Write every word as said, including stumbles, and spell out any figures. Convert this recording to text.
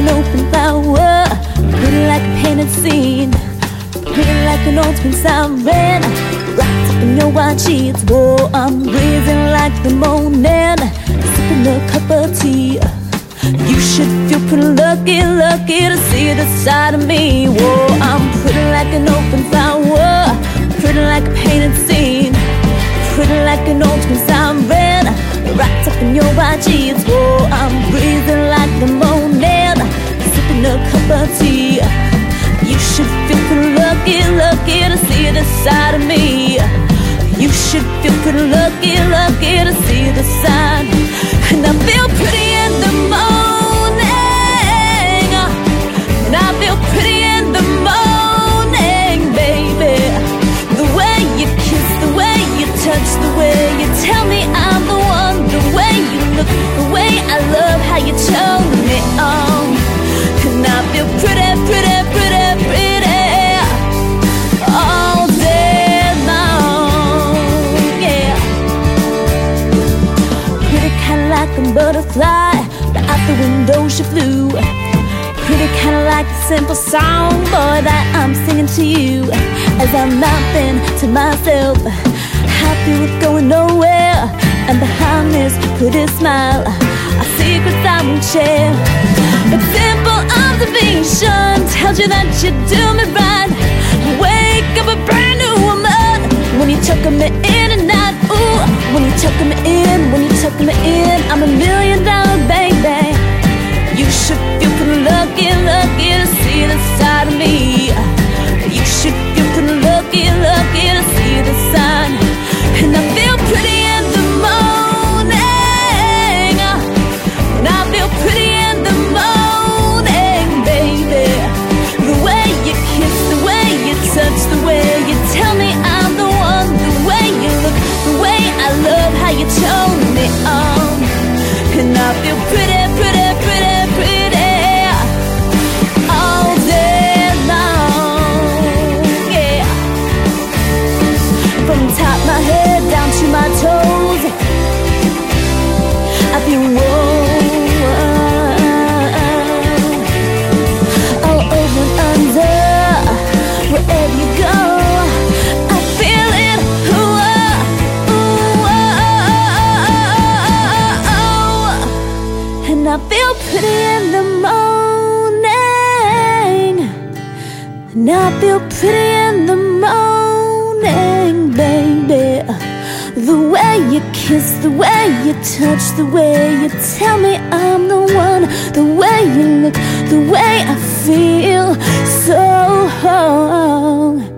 an open flower, pretty like a painted scene, pretty like an old twin siren, wrapped up in your white sheets. Whoa, I'm breathing like the morning, sipping a cup of tea. You should feel pretty lucky, lucky to see the side of me. Whoa, I'm pretty like an open flower, pretty like a painted scene, pretty like an old twin siren, wrapped up in your white sheets. Whoa, I'm breathing like the morning, sipping a cup of tea. You should feel pretty lucky, lucky to see the side of me. You should feel pretty lucky, lucky to see the side. And I feel pretty in the morning, and I feel pretty in the morning, baby. The way you kiss, the way you touch, the way you tell me I'm the one, the way you look, the way I love how you turn me on. And I feel pretty, pretty, pretty, pretty all day long, yeah. Pretty kinda like a butterfly, but out the window she flew. Pretty kinda like a simple song, boy, that I'm singing to you, as I'm laughing to myself, happy with going nowhere. And behind this pretty smile, our secrets I won't share, but simple observation tells you that you do me right. Wake up a brand new woman when you tuck me in and out. Ooh, when you tuck me in, when you tuck me in, I'm a million dollar baby. You should feel pretty lucky, lucky to see the side of me. You should feel pretty lucky, lucky to see the side. And I feel pretty in the morning, and I feel pretty in the morning, baby. The way you kiss, the way you touch, the way you tell me I'm the one, the way you look, the way I love how you turn me on. And I feel pretty, pretty, pretty, pretty all day long, yeah. From top of my head down to my toes, I feel warm all over and under, wherever you go, I feel it. Ooh, ooh, oh. And I feel pretty in the morning, and I feel pretty in the morning, baby. The way you kiss, the way you touch, the way you tell me I'm the one, the way you look, the way I feel so